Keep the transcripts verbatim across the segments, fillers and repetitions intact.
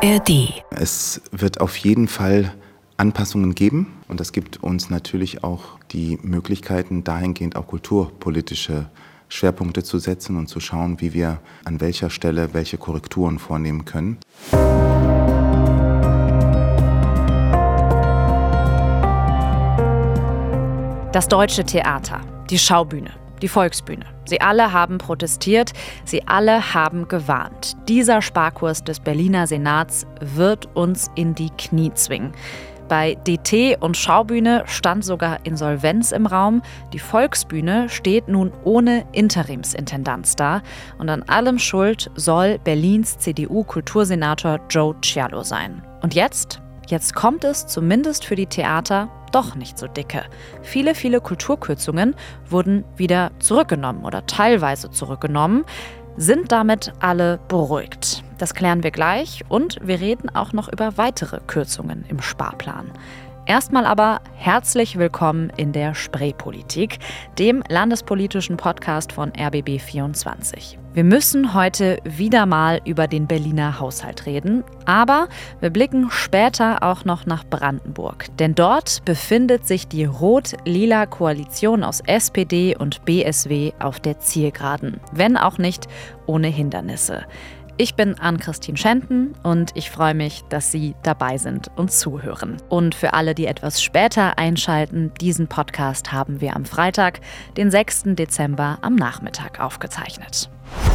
A R D. Es wird auf jeden Fall Anpassungen geben und das gibt uns natürlich auch die Möglichkeiten, dahingehend auch kulturpolitische Schwerpunkte zu setzen und zu schauen, wie wir an welcher Stelle welche Korrekturen vornehmen können. Das Deutsche Theater, die Schaubühne, die Volksbühne. Sie alle haben protestiert, sie alle haben gewarnt. Dieser Sparkurs des Berliner Senats wird uns in die Knie zwingen. Bei D T und Schaubühne stand sogar Insolvenz im Raum. Die Volksbühne steht nun ohne Interimsintendanz da. Und an allem schuld soll Berlins C D U-Kultursenator Joe Cialo sein. Und jetzt? Jetzt kommt es zumindest für die Theater doch nicht so dicke. Viele, viele Kulturkürzungen wurden wieder zurückgenommen oder teilweise zurückgenommen. Sind damit alle beruhigt? Das klären wir gleich und wir reden auch noch über weitere Kürzungen im Sparplan. Erstmal aber herzlich willkommen in der Spreepolitik, dem landespolitischen Podcast von R B B vierundzwanzig. Wir müssen heute wieder mal über den Berliner Haushalt reden, aber wir blicken später auch noch nach Brandenburg. Denn dort befindet sich die rot-lila Koalition aus S P D und B S W auf der Zielgeraden, wenn auch nicht ohne Hindernisse. Ich bin Ann-Christine Schenten und ich freue mich, dass Sie dabei sind und zuhören. Und für alle, die etwas später einschalten, diesen Podcast haben wir am Freitag, den sechsten Dezember, am Nachmittag aufgezeichnet.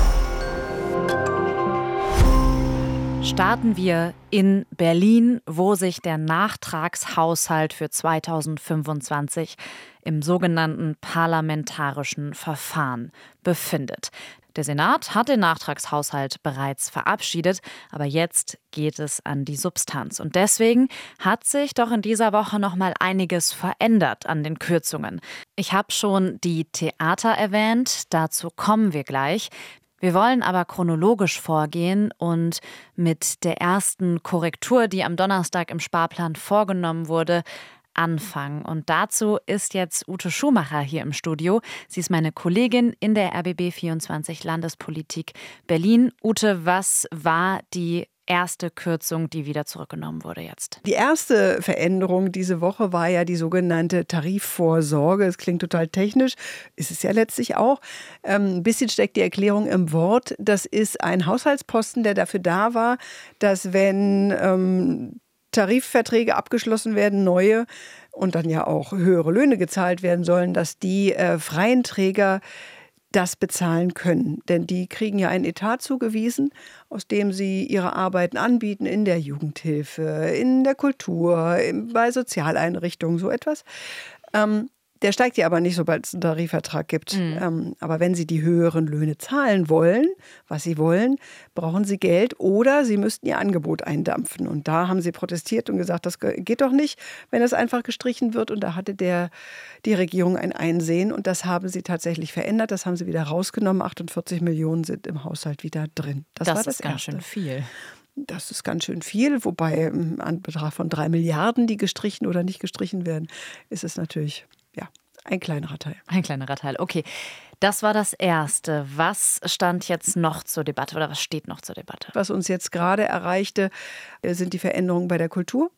Starten wir in Berlin, wo sich der Nachtragshaushalt für zweitausendfünfundzwanzig im sogenannten parlamentarischen Verfahren befindet. Der Senat hat den Nachtragshaushalt bereits verabschiedet, aber jetzt geht es an die Substanz. Und deswegen hat sich doch in dieser Woche noch mal einiges verändert an den Kürzungen. Ich habe schon die Theater erwähnt, dazu kommen wir gleich. Wir wollen aber chronologisch vorgehen und mit der ersten Korrektur, die am Donnerstag im Sparplan vorgenommen wurde, anfangen. Und dazu ist jetzt Ute Schumacher hier im Studio. Sie ist meine Kollegin in der R B B vierundzwanzig Landespolitik Berlin. Ute, was war die erste Kürzung, die wieder zurückgenommen wurde jetzt? Die erste Veränderung diese Woche war ja die sogenannte Tarifvorsorge. Es klingt total technisch, ist es ja letztlich auch. Ähm, ein bisschen steckt die Erklärung im Wort. Das ist ein Haushaltsposten, der dafür da war, dass wenn ähm, Tarifverträge abgeschlossen werden, neue, und dann ja auch höhere Löhne gezahlt werden sollen, dass die äh, freien Träger das bezahlen können. Denn die kriegen ja einen Etat zugewiesen, aus dem sie ihre Arbeiten anbieten in der Jugendhilfe, in der Kultur, bei Sozialeinrichtungen, so etwas. Ähm, Der steigt ja aber nicht, sobald es einen Tarifvertrag gibt. Mhm. Ähm, aber wenn Sie die höheren Löhne zahlen wollen, was Sie wollen, brauchen Sie Geld oder Sie müssten Ihr Angebot eindampfen. Und da haben Sie protestiert und gesagt, das geht doch nicht, wenn das einfach gestrichen wird. Und da hatte der, die Regierung ein Einsehen und das haben Sie tatsächlich verändert. Das haben Sie wieder rausgenommen. achtundvierzig Millionen sind im Haushalt wieder drin. Das, das war das ist ganz Erste. Schön viel. Das ist ganz schön viel, wobei im Anbetracht von drei Milliarden, die gestrichen oder nicht gestrichen werden, ist es natürlich... Ja, ein kleinerer Teil. Ein kleinerer Teil, okay. Das war das Erste. Was stand jetzt noch zur Debatte oder was steht noch zur Debatte? Was uns jetzt gerade erreichte, sind die Veränderungen bei der Kultur.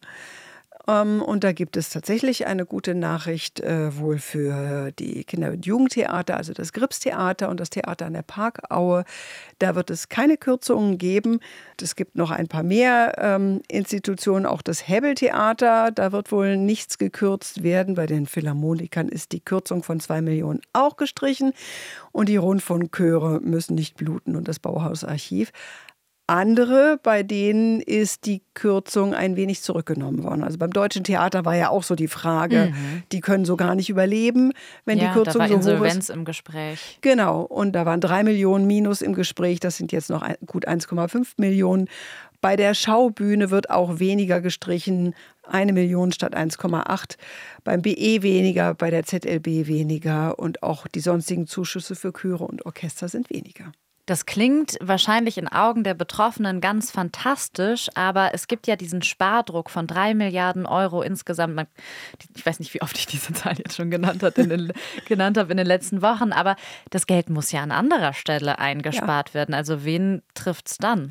Und da gibt es tatsächlich eine gute Nachricht äh, wohl für die Kinder- und Jugendtheater, also das Gripstheater und das Theater an der Parkaue. Da wird es keine Kürzungen geben. Es gibt noch ein paar mehr ähm, Institutionen, auch das Hebbel-Theater. Da wird wohl nichts gekürzt werden. Bei den Philharmonikern ist die Kürzung von zwei Millionen auch gestrichen. Und die Rundfunkchöre müssen nicht bluten und das Bauhausarchiv. Andere, bei denen ist die Kürzung ein wenig zurückgenommen worden. Also beim Deutschen Theater war ja auch so die Frage, mhm. die können so gar nicht überleben, wenn ja, die Kürzung da war so hoch ist. Insolvenz im Gespräch. Genau, und da waren drei Millionen Minus im Gespräch, das sind jetzt noch gut eins Komma fünf Millionen. Bei der Schaubühne wird auch weniger gestrichen, eine Million statt eins Komma acht. Beim B E weniger, bei der Z L B weniger und auch die sonstigen Zuschüsse für Chöre und Orchester sind weniger. Das klingt wahrscheinlich in Augen der Betroffenen ganz fantastisch, aber es gibt ja diesen Spardruck von drei Milliarden Euro insgesamt. Ich weiß nicht, wie oft ich diese Zahl jetzt schon genannt habe in den, genannt habe in den letzten Wochen, aber das Geld muss ja an anderer Stelle eingespart ja. werden. Also wen trifft's dann?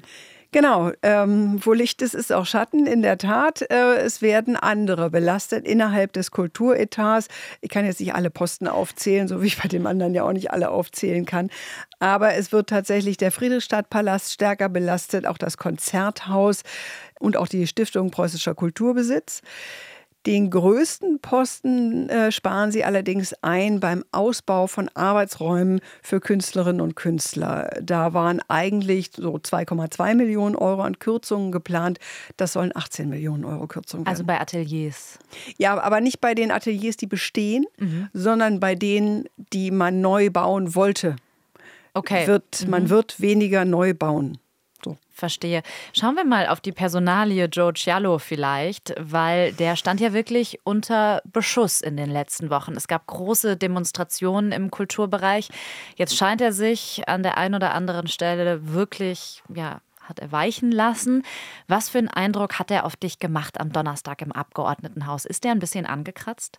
Genau, ähm, wo Licht ist, ist auch Schatten, in der Tat. Äh, es werden andere belastet innerhalb des Kulturetats. Ich kann jetzt nicht alle Posten aufzählen, so wie ich bei dem anderen ja auch nicht alle aufzählen kann. Aber es wird tatsächlich der Friedrichstadtpalast stärker belastet, auch das Konzerthaus und auch die Stiftung Preußischer Kulturbesitz. Den größten Posten äh, sparen sie allerdings ein beim Ausbau von Arbeitsräumen für Künstlerinnen und Künstler. Da waren eigentlich so zwei Komma zwei Millionen Euro an Kürzungen geplant. Das sollen achtzehn Millionen Euro Kürzungen werden. Also bei Ateliers? Ja, aber nicht bei den Ateliers, die bestehen, mhm. sondern bei denen, die man neu bauen wollte. Okay. Wird, mhm. Man wird weniger neu bauen. So. Verstehe. Schauen wir mal auf die Personalie Joe Cialo vielleicht, weil der stand ja wirklich unter Beschuss in den letzten Wochen. Es gab große Demonstrationen im Kulturbereich. Jetzt scheint er sich an der einen oder anderen Stelle wirklich, ja, hat er weichen lassen. Was für einen Eindruck hat er auf dich gemacht am Donnerstag im Abgeordnetenhaus? Ist der ein bisschen angekratzt?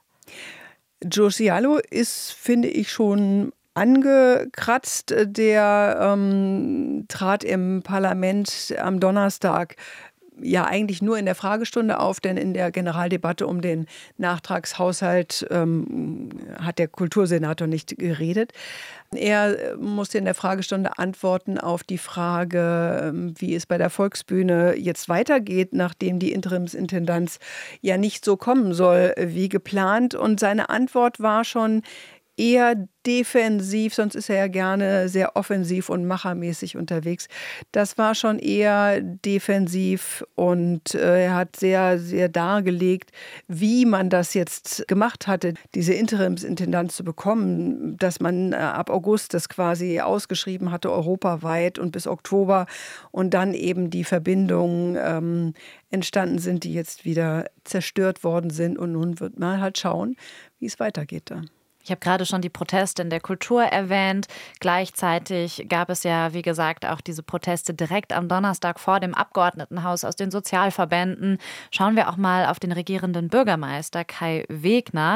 Joe Cialo ist, finde ich, schon angekratzt. Der ähm, trat im Parlament am Donnerstag ja eigentlich nur in der Fragestunde auf, denn in der Generaldebatte um den Nachtragshaushalt ähm, hat der Kultursenator nicht geredet. Er musste in der Fragestunde antworten auf die Frage, wie es bei der Volksbühne jetzt weitergeht, nachdem die Interimsintendanz ja nicht so kommen soll wie geplant. Und seine Antwort war schon eher defensiv, sonst ist er ja gerne sehr offensiv und machermäßig unterwegs. Das war schon eher defensiv und äh, er hat sehr, sehr dargelegt, wie man das jetzt gemacht hatte, diese Interimsintendanz zu bekommen, dass man äh, ab August das quasi ausgeschrieben hatte, europaweit und bis Oktober und dann eben die Verbindungen ähm, entstanden sind, die jetzt wieder zerstört worden sind und nun wird man halt schauen, wie es weitergeht da. Ich habe gerade schon die Proteste in der Kultur erwähnt. Gleichzeitig gab es ja, wie gesagt, auch diese Proteste direkt am Donnerstag vor dem Abgeordnetenhaus aus den Sozialverbänden. Schauen wir auch mal auf den regierenden Bürgermeister Kai Wegner.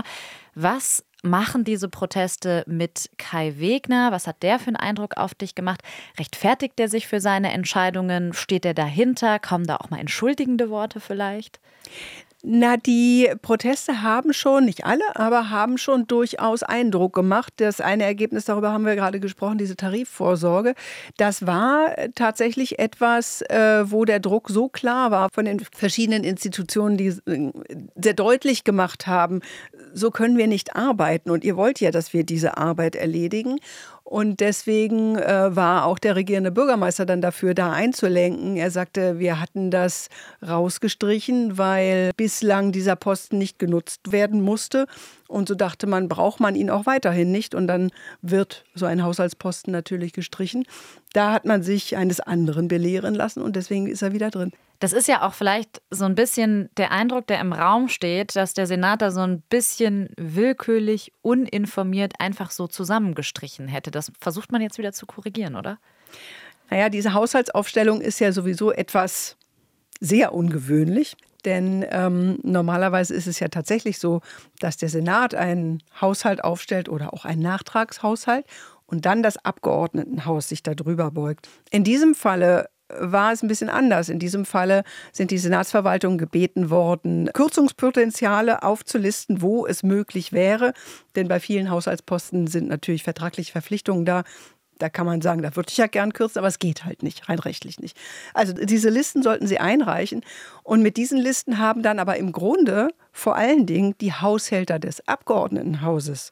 Was machen diese Proteste mit Kai Wegner? Was hat der für einen Eindruck auf dich gemacht? Rechtfertigt er sich für seine Entscheidungen? Steht er dahinter? Kommen da auch mal entschuldigende Worte vielleicht? Na, die Proteste haben schon, nicht alle, aber haben schon durchaus Eindruck gemacht. Das eine Ergebnis, darüber haben wir gerade gesprochen, diese Tarifvorsorge, das war tatsächlich etwas, äh, wo der Druck so klar war von den verschiedenen Institutionen, die äh, sehr deutlich gemacht haben, so können wir nicht arbeiten und ihr wollt ja, dass wir diese Arbeit erledigen. Und deswegen äh, war auch der regierende Bürgermeister dann dafür, da einzulenken. Er sagte, wir hatten das rausgestrichen, weil bislang dieser Posten nicht genutzt werden musste. Und so dachte man, braucht man ihn auch weiterhin nicht. Und dann wird so ein Haushaltsposten natürlich gestrichen. Da hat man sich eines anderen belehren lassen und deswegen ist er wieder drin. Das ist ja auch vielleicht so ein bisschen der Eindruck, der im Raum steht, dass der Senat da so ein bisschen willkürlich, uninformiert einfach so zusammengestrichen hätte. Das versucht man jetzt wieder zu korrigieren, oder? Naja, diese Haushaltsaufstellung ist ja sowieso etwas sehr ungewöhnlich. Denn ähm, normalerweise ist es ja tatsächlich so, dass der Senat einen Haushalt aufstellt oder auch einen Nachtragshaushalt und dann das Abgeordnetenhaus sich darüber beugt. In diesem Falle war es ein bisschen anders. In diesem Falle sind die Senatsverwaltungen gebeten worden, Kürzungspotenziale aufzulisten, wo es möglich wäre. Denn bei vielen Haushaltsposten sind natürlich vertragliche Verpflichtungen da. Da kann man sagen, da würde ich ja gern kürzen, aber es geht halt nicht, rein rechtlich nicht. Also diese Listen sollten sie einreichen. Und mit diesen Listen haben dann aber im Grunde vor allen Dingen die Haushälter des Abgeordnetenhauses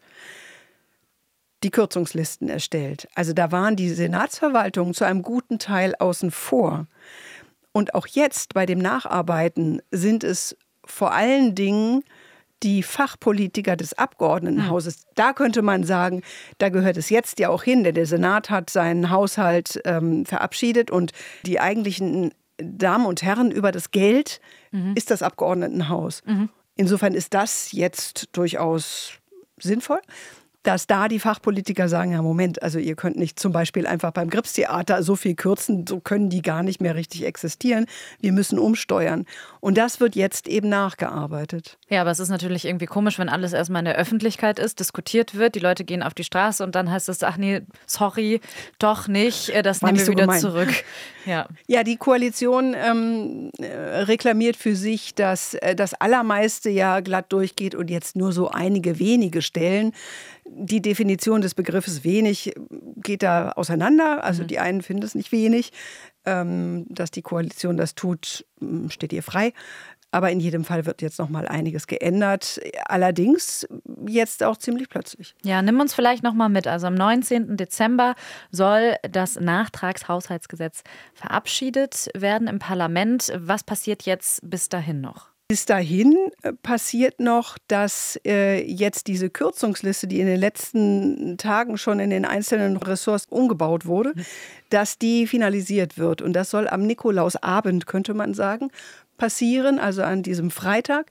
die Kürzungslisten erstellt. Also da waren die Senatsverwaltungen zu einem guten Teil außen vor. Und auch jetzt bei dem Nacharbeiten sind es vor allen Dingen die Fachpolitiker des Abgeordnetenhauses. Da könnte man sagen, da gehört es jetzt ja auch hin, denn der Senat hat seinen Haushalt ähm, verabschiedet und die eigentlichen Damen und Herren über das Geld mhm. ist das Abgeordnetenhaus. Mhm. Insofern ist das jetzt durchaus sinnvoll. dass da die Fachpolitiker sagen, ja Moment, also ihr könnt nicht zum Beispiel einfach beim Gripstheater so viel kürzen, so können die gar nicht mehr richtig existieren. Wir müssen umsteuern. Und das wird jetzt eben nachgearbeitet. Ja, aber es ist natürlich irgendwie komisch, wenn alles erstmal in der Öffentlichkeit ist, diskutiert wird, die Leute gehen auf die Straße und dann heißt es, ach nee, sorry, doch nicht, das War nehmen nicht wir so wieder gemeint. zurück. Ja. Ja, die Koalition ähm, reklamiert für sich, dass äh, das Allermeiste ja glatt durchgeht und jetzt nur so einige wenige Stellen. Die Definition des Begriffes wenig geht da auseinander. Also die einen finden es nicht wenig. Ähm, dass die Koalition das tut, steht ihr frei. Aber in jedem Fall wird jetzt noch mal einiges geändert. Allerdings jetzt auch ziemlich plötzlich. Ja, nimm uns vielleicht noch mal mit. Also am neunzehnten Dezember soll das Nachtragshaushaltsgesetz verabschiedet werden im Parlament. Was passiert jetzt bis dahin noch? Bis dahin passiert noch, dass äh, jetzt diese Kürzungsliste, die in den letzten Tagen schon in den einzelnen Ressorts umgebaut wurde, dass die finalisiert wird. Und das soll am Nikolausabend, könnte man sagen, passieren, also an diesem Freitag.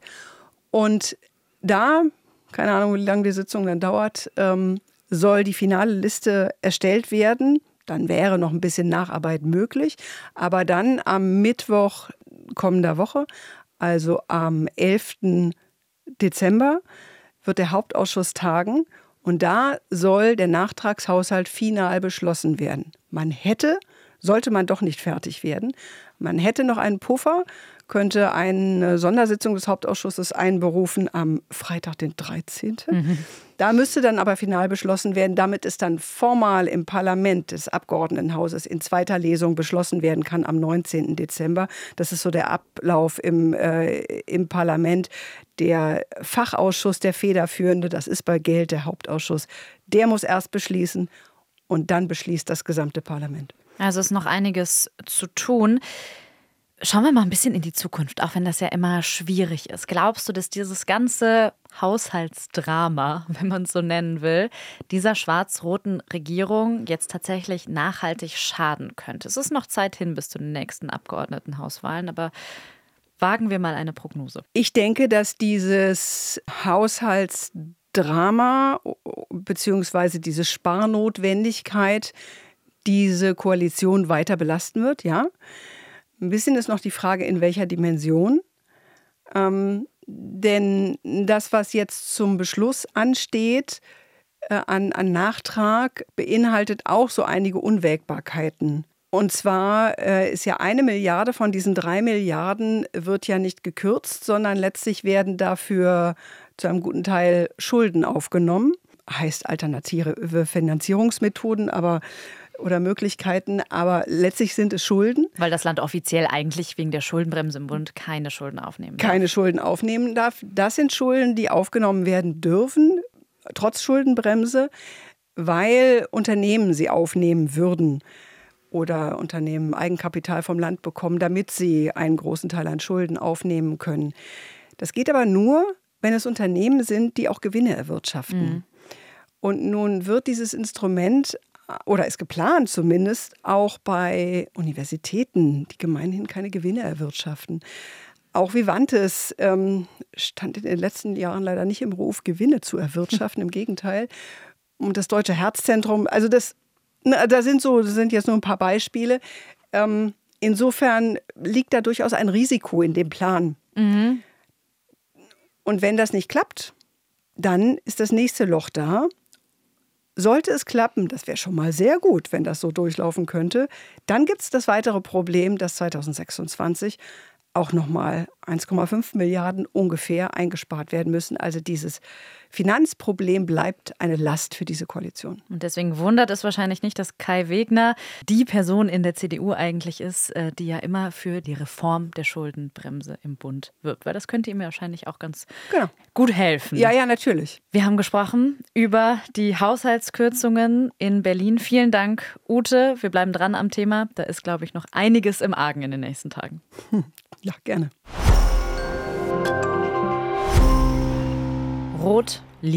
Und da, keine Ahnung, wie lange die Sitzung dann dauert, ähm, soll die finale Liste erstellt werden. Dann wäre noch ein bisschen Nacharbeit möglich. Aber dann am Mittwoch kommender Woche, also am elften Dezember, wird der Hauptausschuss tagen. Und da soll der Nachtragshaushalt final beschlossen werden. Man hätte, sollte man doch nicht fertig werden, man hätte noch einen Puffer, könnte eine Sondersitzung des Hauptausschusses einberufen am Freitag, den dreizehnten Mhm. Da müsste dann aber final beschlossen werden, damit es dann formal im Parlament des Abgeordnetenhauses in zweiter Lesung beschlossen werden kann am neunzehnten Dezember. Das ist so der Ablauf im, äh, im Parlament. Der Fachausschuss, der Federführende, das ist bei Geld der Hauptausschuss, der muss erst beschließen und dann beschließt das gesamte Parlament. Also ist noch einiges zu tun. Schauen wir mal ein bisschen in die Zukunft, auch wenn das ja immer schwierig ist. Glaubst du, dass dieses ganze Haushaltsdrama, wenn man es so nennen will, dieser schwarz-roten Regierung jetzt tatsächlich nachhaltig schaden könnte? Es ist noch Zeit hin bis zu den nächsten Abgeordnetenhauswahlen, aber wagen wir mal eine Prognose. Ich denke, dass dieses Haushaltsdrama bzw. diese Sparnotwendigkeit diese Koalition weiter belasten wird, ja. Ein bisschen ist noch die Frage, in welcher Dimension. Ähm, denn das, was jetzt zum Beschluss ansteht, äh, an, an Nachtrag, beinhaltet auch so einige Unwägbarkeiten. Und zwar äh, ist ja eine Milliarde von diesen drei Milliarden wird ja nicht gekürzt, sondern letztlich werden dafür zu einem guten Teil Schulden aufgenommen. Heißt alternative Finanzierungsmethoden, aber oder Möglichkeiten, aber letztlich sind es Schulden. Weil das Land offiziell eigentlich wegen der Schuldenbremse im Bund keine Schulden aufnehmen darf. Keine Schulden aufnehmen darf. Das sind Schulden, die aufgenommen werden dürfen, trotz Schuldenbremse, weil Unternehmen sie aufnehmen würden oder Unternehmen Eigenkapital vom Land bekommen, damit sie einen großen Teil an Schulden aufnehmen können. Das geht aber nur, wenn es Unternehmen sind, die auch Gewinne erwirtschaften. Mhm. Und nun wird dieses Instrument oder ist geplant zumindest, auch bei Universitäten, die gemeinhin keine Gewinne erwirtschaften. Auch Vivantes ähm, stand in den letzten Jahren leider nicht im Ruf, Gewinne zu erwirtschaften, im Gegenteil. Und das Deutsche Herzzentrum, also das, na, da sind so, das sind jetzt nur ein paar Beispiele. Ähm, insofern liegt da durchaus ein Risiko in dem Plan. Mhm. Und wenn das nicht klappt, dann ist das nächste Loch da. Sollte es klappen, das wäre schon mal sehr gut, wenn das so durchlaufen könnte, dann gibt es das weitere Problem, dass zweitausendsechsundzwanzig auch nochmal eins Komma fünf Milliarden ungefähr eingespart werden müssen. Also dieses Finanzproblem bleibt eine Last für diese Koalition. Und deswegen wundert es wahrscheinlich nicht, dass Kai Wegner die Person in der C D U eigentlich ist, die ja immer für die Reform der Schuldenbremse im Bund wirbt. Weil das könnte ihm wahrscheinlich auch ganz genau. gut helfen. Ja, ja, natürlich. Wir haben gesprochen über die Haushaltskürzungen in Berlin. Vielen Dank, Ute. Wir bleiben dran am Thema. Da ist, glaube ich, noch einiges im Argen in den nächsten Tagen. Hm. Ja, gerne. Rot-Lila.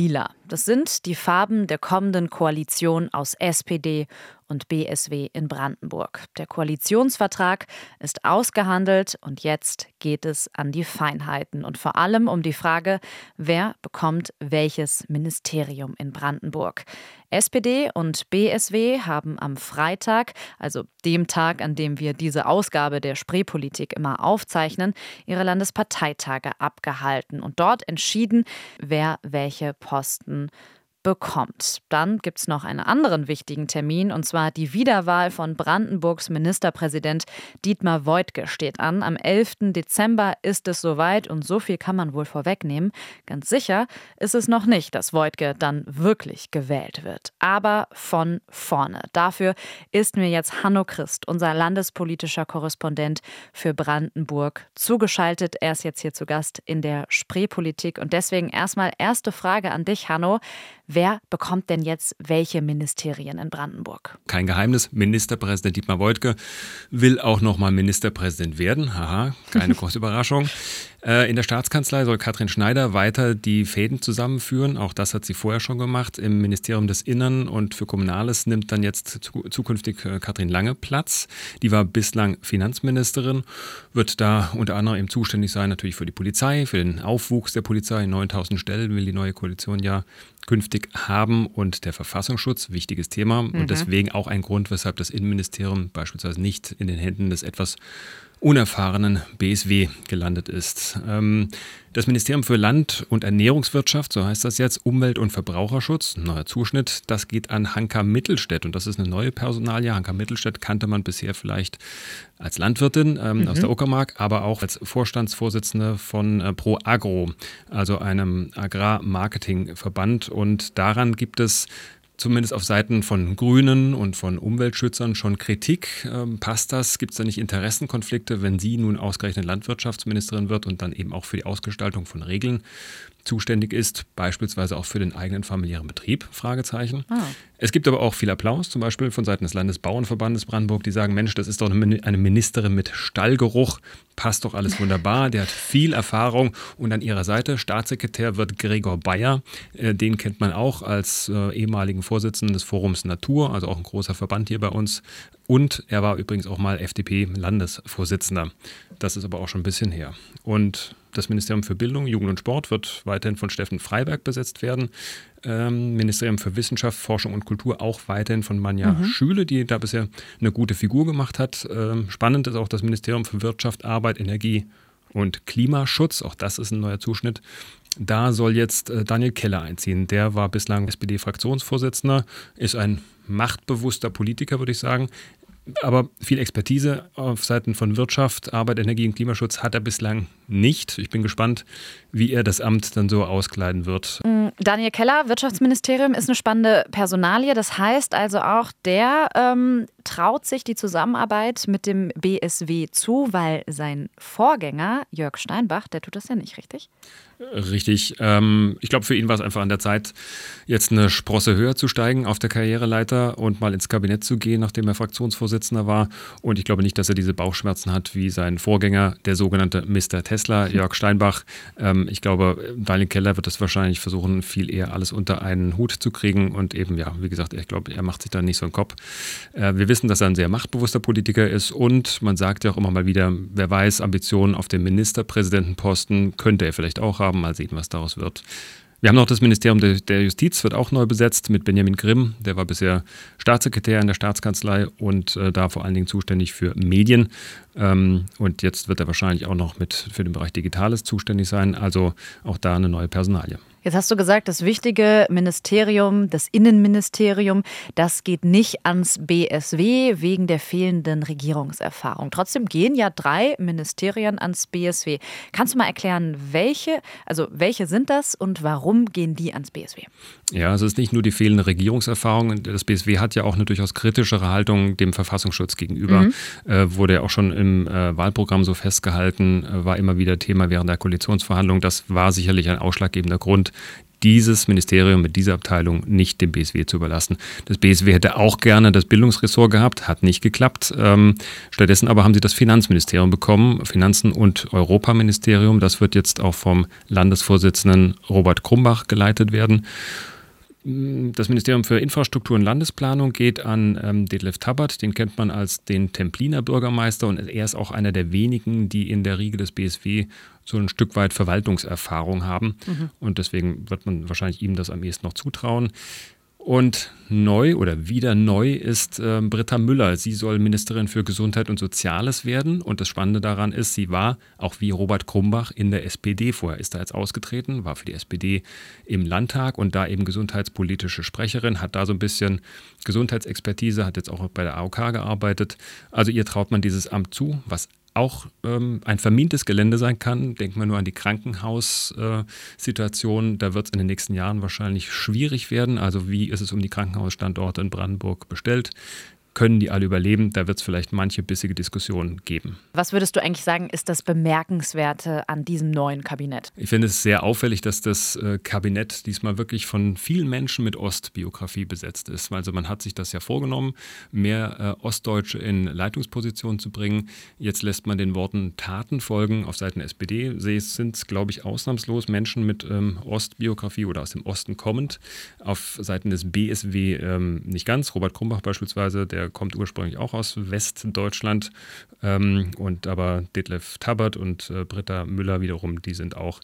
Das sind die Farben der kommenden Koalition aus S P D und B S W in Brandenburg. Der Koalitionsvertrag ist ausgehandelt und jetzt geht es an die Feinheiten und vor allem um die Frage, wer bekommt welches Ministerium in Brandenburg. S P D und B S W haben am Freitag, also dem Tag, an dem wir diese Ausgabe der Spreepolitik immer aufzeichnen, ihre Landesparteitage abgehalten und dort entschieden, wer welche Posten bekommt. Dann gibt es noch einen anderen wichtigen Termin, und zwar die Wiederwahl von Brandenburgs Ministerpräsident Dietmar Woidke steht an. Am elften Dezember ist es soweit und so viel kann man wohl vorwegnehmen. Ganz sicher ist es noch nicht, dass Woidke dann wirklich gewählt wird. Aber von vorne. Dafür ist mir jetzt Hanno Christ, unser landespolitischer Korrespondent für Brandenburg, zugeschaltet. Er ist jetzt hier zu Gast in der Spreepolitik und deswegen erstmal erste Frage an dich, Hanno. Wer bekommt denn jetzt welche Ministerien in Brandenburg? Kein Geheimnis, Ministerpräsident Dietmar Woidke will auch noch mal Ministerpräsident werden. Haha, keine große Überraschung. In der Staatskanzlei soll Katrin Schneider weiter die Fäden zusammenführen. Auch das hat sie vorher schon gemacht. Im Ministerium des Innern und für Kommunales nimmt dann jetzt zukünftig Katrin Lange Platz. Die war bislang Finanzministerin, wird da unter anderem eben zuständig sein natürlich für die Polizei, für den Aufwuchs der Polizei. neuntausend Stellen will die neue Koalition ja künftig haben und der Verfassungsschutz, wichtiges Thema. Mhm. Und deswegen auch ein Grund, weshalb das Innenministerium beispielsweise nicht in den Händen des etwas unerfahrenen B S W gelandet ist. Das Ministerium für Land- und Ernährungswirtschaft, so heißt das jetzt, Umwelt- und Verbraucherschutz, neuer Zuschnitt, das geht an Hanka Mittelstädt und das ist eine neue Personalie. Hanka Mittelstädt kannte man bisher vielleicht als Landwirtin ähm, mhm. aus der Uckermark, aber auch als Vorstandsvorsitzende von äh, Pro Agro, also einem Agrarmarketingverband, und daran gibt es zumindest auf Seiten von Grünen und von Umweltschützern schon Kritik. Ähm, passt das? Gibt es da nicht Interessenkonflikte, wenn sie nun ausgerechnet Landwirtschaftsministerin wird und dann eben auch für die Ausgestaltung von Regeln zuständig ist, beispielsweise auch für den eigenen familiären Betrieb? Fragezeichen. Ah. Es gibt aber auch viel Applaus, zum Beispiel von Seiten des Landesbauernverbandes Brandenburg, die sagen, Mensch, das ist doch eine Ministerin mit Stallgeruch, passt doch alles wunderbar, der hat viel Erfahrung. Und an ihrer Seite Staatssekretär wird Gregor Bayer, den kennt man auch als ehemaligen Vorsitzenden des Forums Natur, also auch ein großer Verband hier bei uns. Und er war übrigens auch mal F D P-Landesvorsitzender. Das ist aber auch schon ein bisschen her. Und das Ministerium für Bildung, Jugend und Sport wird weiterhin von Steffen Freiberg besetzt werden. Ähm, Ministerium für Wissenschaft, Forschung und Kultur auch weiterhin von Manja mhm. Schüle, die da bisher eine gute Figur gemacht hat. Ähm, spannend ist auch das Ministerium für Wirtschaft, Arbeit, Energie und Klimaschutz. Auch das ist ein neuer Zuschnitt. Da soll jetzt äh, Daniel Keller einziehen. Der war bislang S P D-Fraktionsvorsitzender, ist ein machtbewusster Politiker, würde ich sagen. Aber viel Expertise auf Seiten von Wirtschaft, Arbeit, Energie und Klimaschutz hat er bislang nicht. Ich bin gespannt, wie er das Amt dann so auskleiden wird. Daniel Keller, Wirtschaftsministerium, ist eine spannende Personalie. Das heißt also auch, der ähm, traut sich die Zusammenarbeit mit dem B S W zu, weil sein Vorgänger Jörg Steinbach, der tut das ja nicht, richtig? Richtig. Ähm, ich glaube, für ihn war es einfach an der Zeit, jetzt eine Sprosse höher zu steigen auf der Karriereleiter und mal ins Kabinett zu gehen, nachdem er Fraktionsvorsitzender war. Und ich glaube nicht, dass er diese Bauchschmerzen hat wie sein Vorgänger, der sogenannte Mister Tesla, Jörg Steinbach. Ähm, ich glaube, Daniel Keller wird das wahrscheinlich versuchen, viel eher alles unter einen Hut zu kriegen. Und eben, ja, wie gesagt, ich glaube, er macht sich da nicht so einen Kopf. Äh, wir wissen, dass er ein sehr machtbewusster Politiker ist. Und man sagt ja auch immer mal wieder, wer weiß, Ambitionen auf dem Ministerpräsidentenposten könnte er vielleicht auch haben. Mal sehen, was daraus wird. Wir haben noch das Ministerium der Justiz, wird auch neu besetzt mit Benjamin Grimm. Der war bisher Staatssekretär in der Staatskanzlei und äh, da vor allen Dingen zuständig für Medien. Ähm, und jetzt wird er wahrscheinlich auch noch mit für den Bereich Digitales zuständig sein. Also auch da eine neue Personalie. Jetzt hast du gesagt, das wichtige Ministerium, das Innenministerium, das geht nicht ans B S W wegen der fehlenden Regierungserfahrung. Trotzdem gehen ja drei Ministerien ans B S W. Kannst du mal erklären, welche, also welche sind das und warum gehen die ans B S W? Ja, also es ist nicht nur die fehlende Regierungserfahrung. Das B S W hat ja auch eine durchaus kritischere Haltung dem Verfassungsschutz gegenüber. Mhm. Äh, wurde ja auch schon im äh, Wahlprogramm so festgehalten, äh, war immer wieder Thema während der Koalitionsverhandlungen. Das war sicherlich ein ausschlaggebender Grund, dieses Ministerium mit dieser Abteilung nicht dem B S W zu überlassen. Das B S W hätte auch gerne das Bildungsressort gehabt, hat nicht geklappt. Ähm, stattdessen aber haben sie das Finanzministerium bekommen, Finanzen- und Europaministerium. Das wird jetzt auch vom Landesvorsitzenden Robert Krumbach geleitet werden. Das Ministerium für Infrastruktur und Landesplanung geht an ähm, Detlef Tabbert, den kennt man als den Templiner Bürgermeister und er ist auch einer der wenigen, die in der Riege des B S W so ein Stück weit Verwaltungserfahrung haben mhm. und deswegen wird man wahrscheinlich ihm das am ehesten noch zutrauen. Und neu oder wieder neu ist äh, Britta Müller. Sie soll Ministerin für Gesundheit und Soziales werden. Und das Spannende daran ist, sie war, auch wie Robert Krumbach, in der S P D vorher. Ist da jetzt ausgetreten, war für die S P D im Landtag und da eben gesundheitspolitische Sprecherin, hat da so ein bisschen Gesundheitsexpertise, hat jetzt auch bei der A O K gearbeitet. Also ihr traut man dieses Amt zu, was auch ähm, ein vermintes Gelände sein kann. Denkt man nur an die Krankenhaussituation. Äh, da wird es in den nächsten Jahren wahrscheinlich schwierig werden. Also wie ist es um die Krankenhausstandorte in Brandenburg bestellt? Können die alle überleben? Da wird es vielleicht manche bissige Diskussionen geben. Was würdest du eigentlich sagen, ist das Bemerkenswerte an diesem neuen Kabinett? Ich finde es sehr auffällig, dass das äh, Kabinett diesmal wirklich von vielen Menschen mit Ostbiografie besetzt ist. Also man hat sich das ja vorgenommen, mehr äh, Ostdeutsche in Leitungspositionen zu bringen. Jetzt lässt man den Worten Taten folgen. Auf Seiten der S P D sind es, glaube ich, ausnahmslos Menschen mit ähm, Ostbiografie oder aus dem Osten kommend. Auf Seiten des B S W ähm, nicht ganz. Robert Krumbach beispielsweise, der kommt ursprünglich auch aus Westdeutschland ähm, und aber Detlef Tabbert und äh, Britta Müller wiederum, die sind auch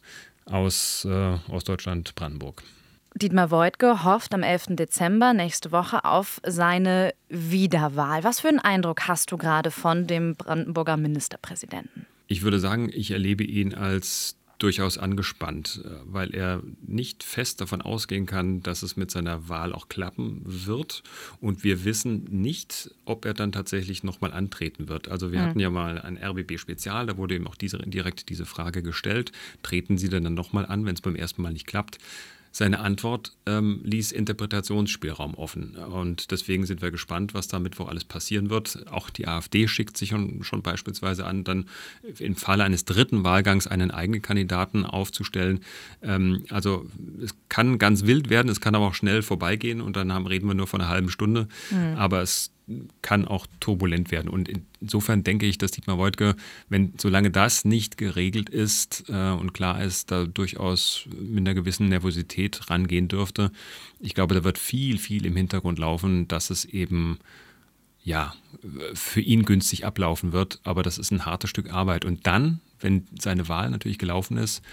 aus äh, Ostdeutschland, Brandenburg. Dietmar Woidke hofft am elften Dezember, nächste Woche, auf seine Wiederwahl. Was für einen Eindruck hast du gerade von dem Brandenburger Ministerpräsidenten? Ich würde sagen, ich erlebe ihn als durchaus angespannt, weil er nicht fest davon ausgehen kann, dass es mit seiner Wahl auch klappen wird. Und wir wissen nicht, ob er dann tatsächlich nochmal antreten wird. Also wir mhm. hatten ja mal ein R B B-Spezial, da wurde ihm auch diese, direkt diese Frage gestellt. Treten Sie denn dann nochmal an, wenn es beim ersten Mal nicht klappt? Seine Antwort ähm, ließ Interpretationsspielraum offen. Und deswegen sind wir gespannt, was da Mittwoch alles passieren wird. Auch die AfD schickt sich schon, schon beispielsweise an, dann im Falle eines dritten Wahlgangs einen eigenen Kandidaten aufzustellen. Ähm, also es kann ganz wild werden, es kann aber auch schnell vorbeigehen und dann haben, reden wir nur von einer halben Stunde. Mhm. Aber es kann auch turbulent werden. Und insofern denke ich, dass Dietmar Woidke, wenn solange das nicht geregelt ist äh, und klar ist, da durchaus mit einer gewissen Nervosität rangehen dürfte. Ich glaube, da wird viel, viel im Hintergrund laufen, dass es eben ja für ihn günstig ablaufen wird. Aber das ist ein hartes Stück Arbeit. Und dann, wenn seine Wahl natürlich gelaufen ist,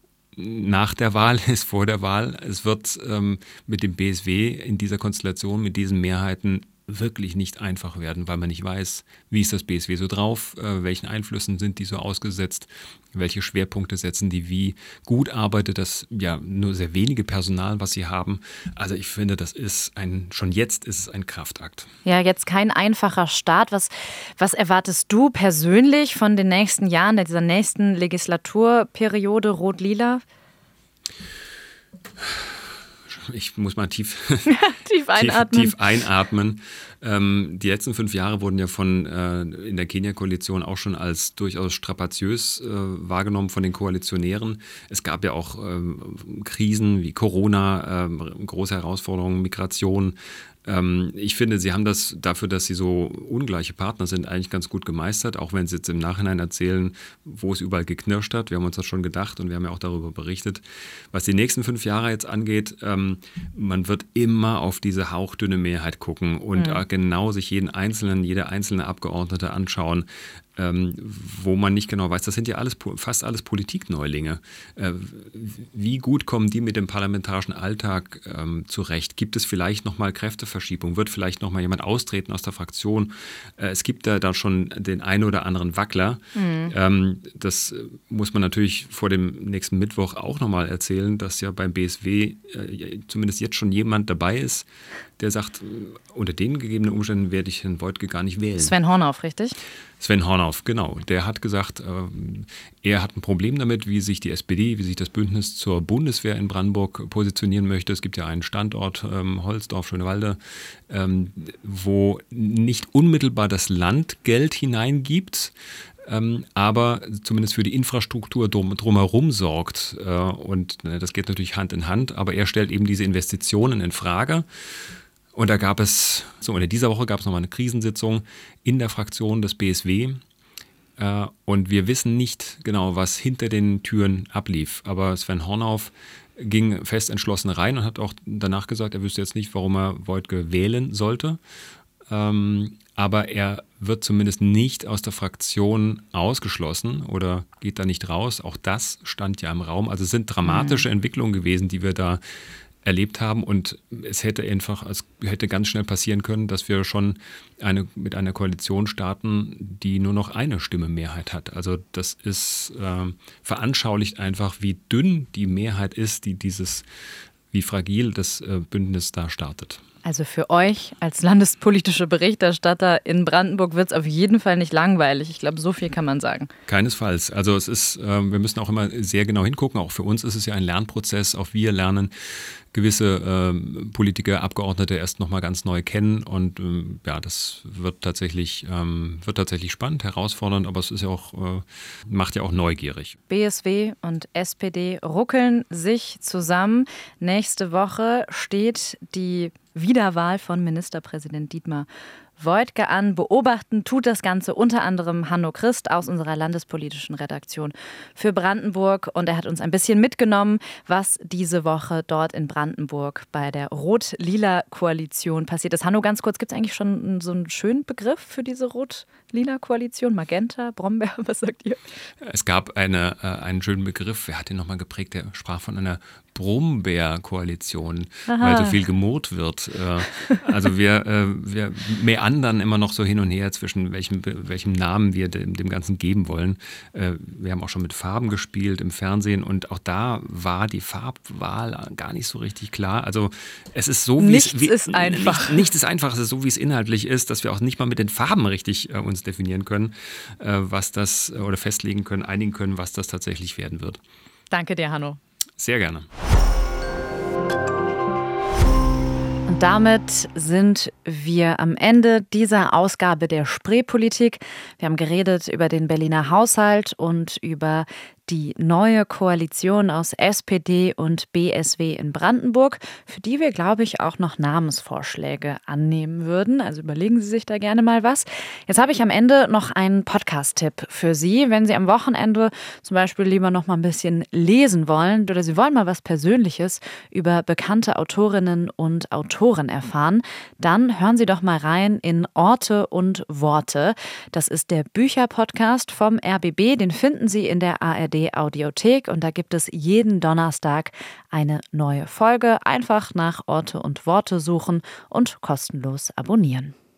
nach der Wahl ist vor der Wahl, es wird ähm, mit dem B S W in dieser Konstellation, mit diesen Mehrheiten wirklich nicht einfach werden, weil man nicht weiß, wie ist das B S W so drauf, äh, welchen Einflüssen sind die so ausgesetzt, welche Schwerpunkte setzen die, wie gut arbeitet das ja nur sehr wenige Personal, was sie haben. Also ich finde, das ist ein, schon jetzt ist es ein Kraftakt. Ja, jetzt kein einfacher Start. Was, was erwartest du persönlich von den nächsten Jahren, dieser nächsten Legislaturperiode Rot-Lila? Ich muss mal tief, tief einatmen. Tief, tief einatmen. Ähm, die letzten fünf Jahre wurden ja von äh, in der Kenia-Koalition auch schon als durchaus strapaziös äh, wahrgenommen von den Koalitionären. Es gab ja auch ähm, Krisen wie Corona, ähm, große Herausforderungen, Migration. Ähm, ich finde, sie haben das dafür, dass sie so ungleiche Partner sind, eigentlich ganz gut gemeistert, auch wenn sie jetzt im Nachhinein erzählen, wo es überall geknirscht hat. Wir haben uns das schon gedacht und wir haben ja auch darüber berichtet. Was die nächsten fünf Jahre jetzt angeht, ähm, man wird immer auf diese hauchdünne Mehrheit gucken und mhm. genau sich jeden einzelnen, jede einzelne Abgeordnete anschauen, ähm, wo man nicht genau weiß, das sind ja alles, fast alles Politikneulinge. Äh, wie gut kommen die mit dem parlamentarischen Alltag ähm, zurecht? Gibt es vielleicht nochmal Kräfteverschiebung? Wird vielleicht nochmal jemand austreten aus der Fraktion? Äh, es gibt da, da schon den einen oder anderen Wackler. Mhm. Ähm, das muss man natürlich vor dem nächsten Mittwoch auch nochmal erzählen, dass ja beim B S W äh, zumindest jetzt schon jemand dabei ist, der sagt, unter den gegebenen Umständen werde ich Herrn Woidke gar nicht wählen. Sven Hornauf, richtig? Sven Hornauf, genau. Der hat gesagt, äh, er hat ein Problem damit, wie sich die S P D, wie sich das Bündnis zur Bundeswehr in Brandenburg positionieren möchte. Es gibt ja einen Standort, ähm, Holzdorf, Schönewalde, ähm, wo nicht unmittelbar das Land Geld hineingibt, ähm, aber zumindest für die Infrastruktur drum, drumherum sorgt. Äh, und äh, das geht natürlich Hand in Hand, aber er stellt eben diese Investitionen in Frage. Und da gab es, so in dieser Woche gab es nochmal eine Krisensitzung in der Fraktion des B S W. Und wir wissen nicht genau, was hinter den Türen ablief. Aber Sven Hornauf ging fest entschlossen rein und hat auch danach gesagt, er wüsste jetzt nicht, warum er Woidke wählen sollte. Ähm, aber er wird zumindest nicht aus der Fraktion ausgeschlossen oder geht da nicht raus. Auch das stand ja im Raum. Also es sind dramatische mhm. Entwicklungen gewesen, die wir da erlebt haben. Und es hätte einfach, es hätte ganz schnell passieren können, dass wir schon eine, mit einer Koalition starten, die nur noch eine Stimme Mehrheit hat. Also das ist äh, veranschaulicht einfach, wie dünn die Mehrheit ist, die dieses, wie fragil das äh, Bündnis da startet. Also für euch als landespolitische Berichterstatter in Brandenburg wird es auf jeden Fall nicht langweilig. Ich glaube, so viel kann man sagen. Keinesfalls. Also es ist, äh, wir müssen auch immer sehr genau hingucken. Auch für uns ist es ja ein Lernprozess. Auch wir lernen gewisse äh, Politiker, Abgeordnete erst nochmal ganz neu kennen. Und ähm, ja, das wird tatsächlich, ähm, wird tatsächlich spannend, herausfordernd, aber es ist ja auch, äh, macht ja auch neugierig. B S W und S P D ruckeln sich zusammen. Nächste Woche steht die Wiederwahl von Ministerpräsident Dietmar Woidke an. Beobachten tut das Ganze unter anderem Hanno Christ aus unserer landespolitischen Redaktion für Brandenburg. Und er hat uns ein bisschen mitgenommen, was diese Woche dort in Brandenburg bei der Rot-Lila-Koalition passiert ist. Hanno, ganz kurz, gibt es eigentlich schon so einen schönen Begriff für diese Rot-Lila-Koalition? Magenta, Brombeer, was sagt ihr? Es gab eine, äh, einen schönen Begriff, wer hat den nochmal geprägt? Der sprach von einer Brombeer-Koalition, weil so viel gemurrt wird. Also wir, wir meandern immer noch so hin und her zwischen welchem, welchem Namen wir dem, dem Ganzen geben wollen. Wir haben auch schon mit Farben gespielt im Fernsehen und auch da war die Farbwahl gar nicht so richtig klar. Also es ist so, wie nichts es... Wie, ist einfach. Nichts, nichts ist einfach, es ist so, wie es inhaltlich ist, dass wir auch nicht mal mit den Farben richtig äh, uns definieren können, äh, was das, oder festlegen können, einigen können, was das tatsächlich werden wird. Danke dir, Hanno. Sehr gerne. Und damit sind wir am Ende dieser Ausgabe der Spreepolitik. Wir haben geredet über den Berliner Haushalt und über die neue Koalition aus S P D und B S W in Brandenburg, für die wir, glaube ich, auch noch Namensvorschläge annehmen würden. Also überlegen Sie sich da gerne mal was. Jetzt habe ich am Ende noch einen Podcast-Tipp für Sie. Wenn Sie am Wochenende zum Beispiel lieber noch mal ein bisschen lesen wollen oder Sie wollen mal was Persönliches über bekannte Autorinnen und Autoren erfahren, dann hören Sie doch mal rein in Orte und Worte. Das ist der Bücherpodcast vom R B B. Den finden Sie in der A R D Audiothek und da gibt es jeden Donnerstag eine neue Folge. Einfach nach Orte und Worte suchen und kostenlos abonnieren.